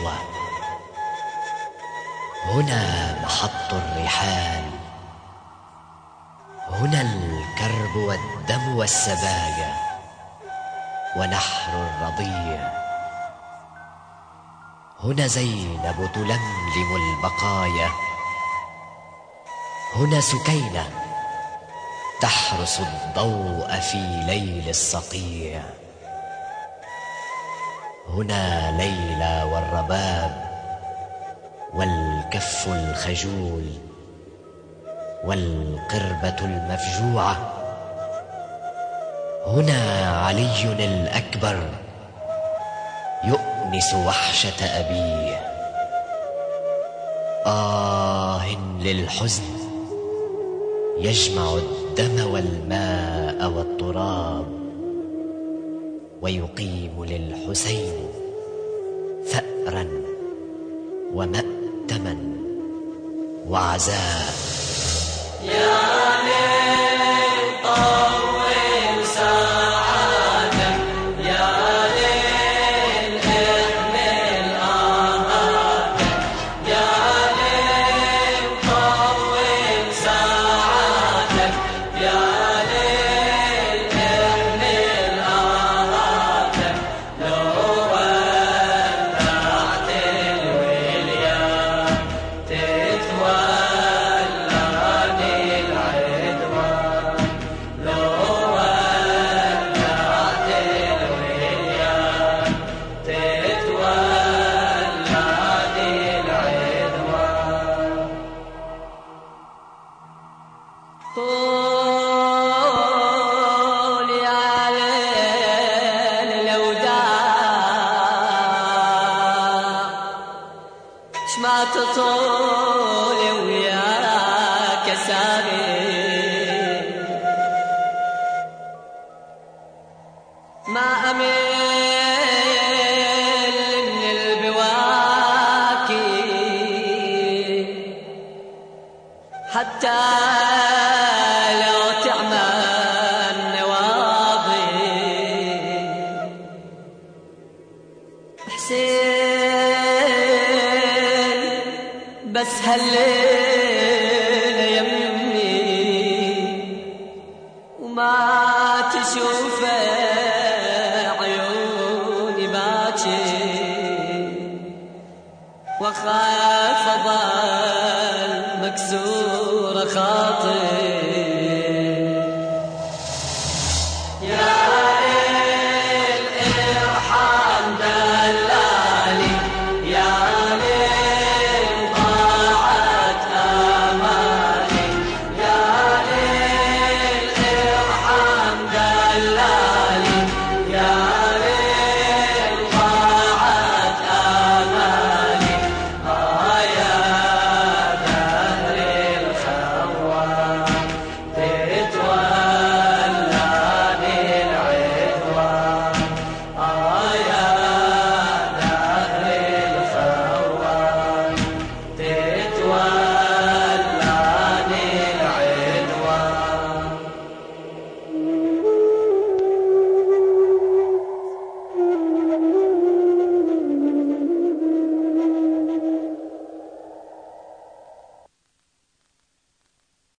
النجوى. هنا محط الرحال، هنا الكرب والدم والسبايا ونحر الرضيع. هنا زينب تلملم البقايا، هنا سكينة تحرس الضوء في ليل الصقيع. هنا ليلى والرباب والكف الخجول والقربة المفجوعة. هنا علي الأكبر يؤنس وحشة أبيه. للحزن يجمع الدم والماء والتراب، ويقيم للحسين ثأرا ومأتما وعزاء. يا ليل طول ساعاتك، يا ليل احمل آهاتك، يا ليل طول ساعاتك، يا ليل احمل آهاتك. لو ودعت الوليان تتولى ما تطول وياك ساري، ما أمل من البواكي حتى لو تعمى النواضي. حسين بس هالليلة يمي وما تشوفه عيوني باكي، واخاف اضل مكسورة خاطر